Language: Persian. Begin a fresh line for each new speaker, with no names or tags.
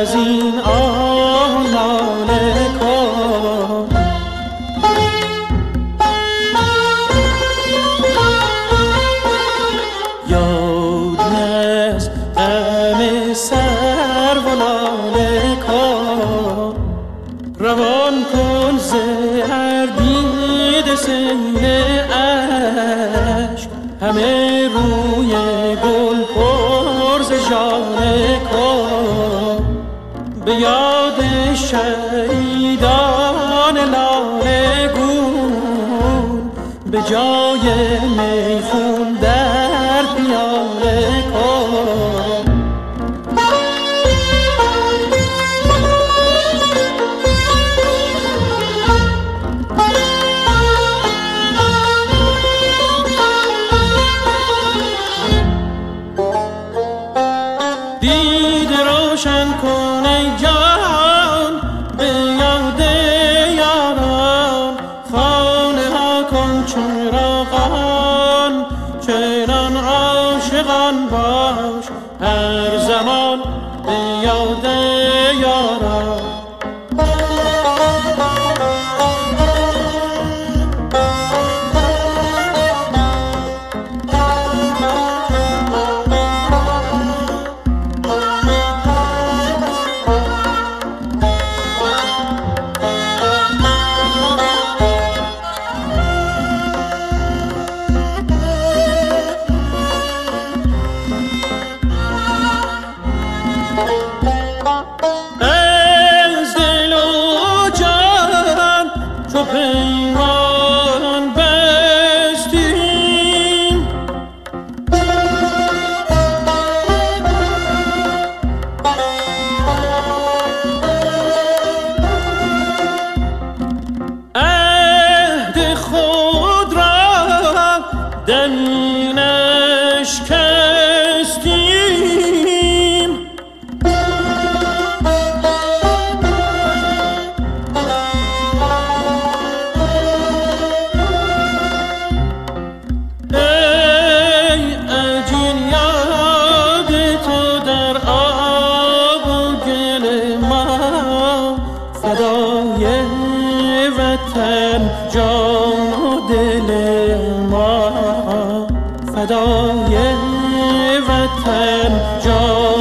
از این آه ناله کن. یاد از غم سر و لاله کن، روان کن ز هر دیده سیل اشک، همه روی گل پر ز ژاله کن. به یاد شهیدان لاله گون، به جای میخون در پیاله کن. دیده روشن کن ای جان به یاد یاران، خانه ها کن چراغان، چنان عاشقان باش هر زمان به یاد یاران. از دل و جان چو پیمان بستیم، عهد خود را دمی نشکستیم. فدای وطن جان و دل ما، فدای وطن جان